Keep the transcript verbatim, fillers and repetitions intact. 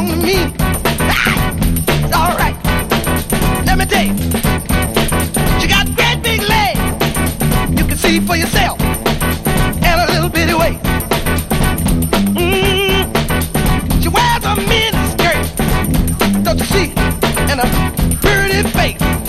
belong to me. It's all right. Let me tell you, she got great big legs. You can see for yourself, and a little bitty waist. Mm. She wears a mini skirt, don't you see? And a pretty face.